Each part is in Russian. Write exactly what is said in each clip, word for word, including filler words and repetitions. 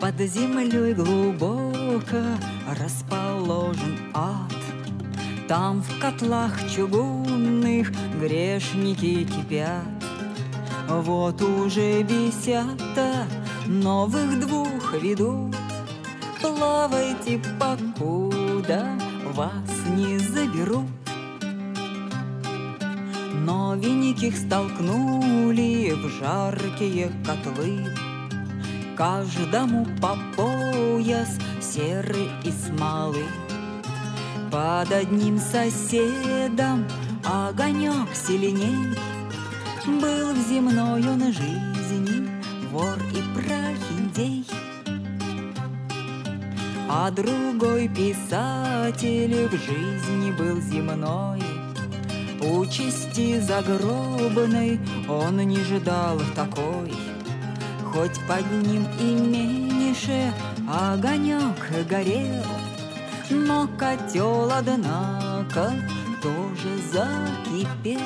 Под землей глубоко расположен ад. Там в котлах чугунных грешники кипят. Вот уже десята новых двух ведут. Плавайте, покуда вас не заберут. Новеньких столкнули в жаркие котлы. Каждому по пояс серы и смолы. Под одним соседом огонек сильней. Был в земной он жизни вор и прохиндей. А другой писатель в жизни был земной. Участи загробной он не ждал такой. Хоть под ним и меньше огонек горел, но котел, однако, тоже закипел.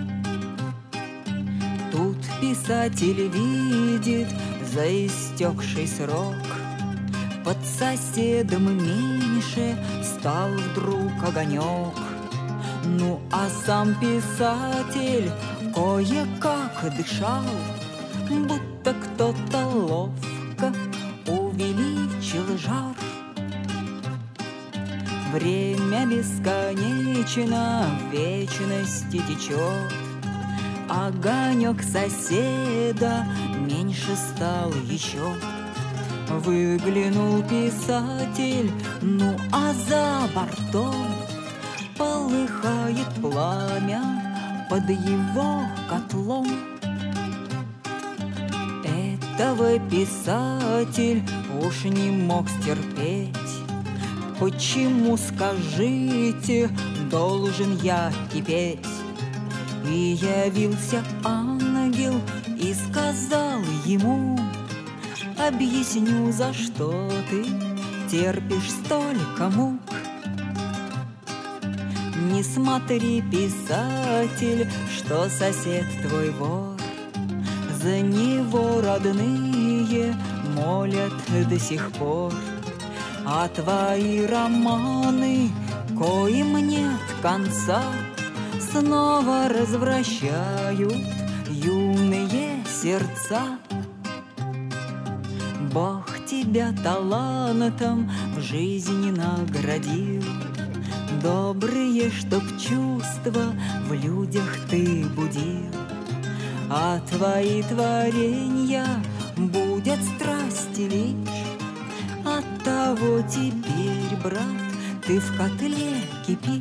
Тут писатель видит заистекший срок. Под соседом меньше стал вдруг огонек. Ну а сам писатель кое-как дышал, будто кто-то ловко увеличил жар. Время бесконечно в вечности течет. Огонек соседа меньше стал еще. Выглянул писатель, ну а за бортом полыхает пламя под его котлом. Этого писатель уж не мог стерпеть. Почему, скажите, должен я кипеть? И явился ангел и сказал ему: объясню, за что ты терпишь столько мук. Не смотри, писатель, что сосед твой вор. За него родные молят до сих пор. А твои романы, коим нет конца, снова развращают юные сердца. Бог тебя талантом в жизни наградил. Добрые, чтоб чувства в людях ты будил. А твои творенья будут страсти лишь. Оттого теперь, брат, ты в котле кипишь.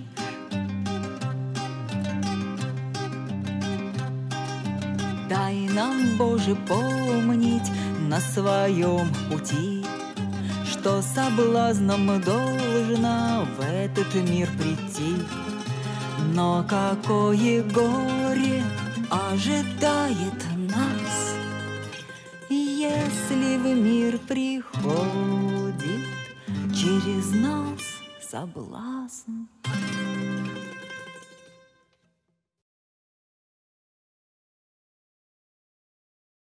Дай нам, Боже, помнить на своем пути, что соблазном должно в этот мир прийти. Но какое горе ожидает нас, если в мир приходит через нас соблазн.